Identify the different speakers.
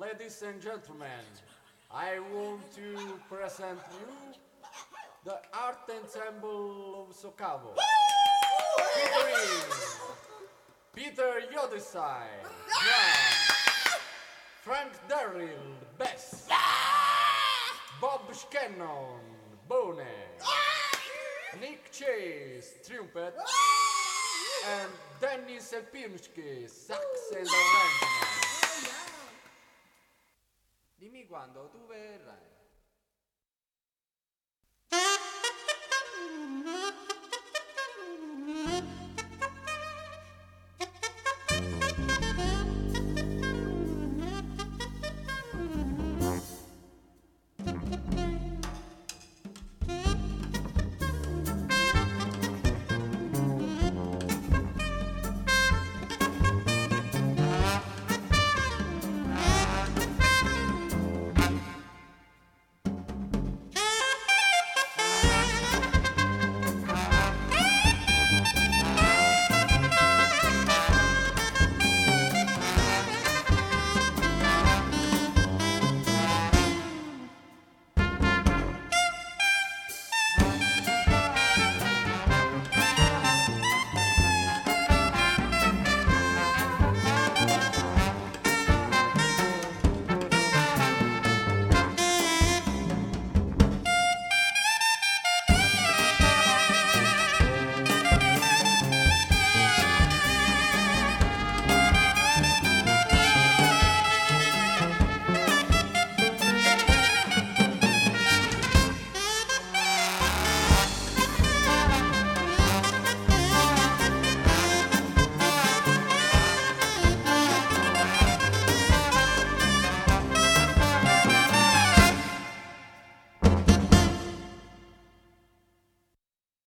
Speaker 1: Ladies and gentlemen, I want to present you the art ensemble of Socavo. Featuring Peter Yodesai, drum, Frank Darrell, bass, Bob Scannon, bone, Nick Chase, trumpet, and Dennis Elpinski, sax and arrangement.
Speaker 2: Dimmi quando tu verrai.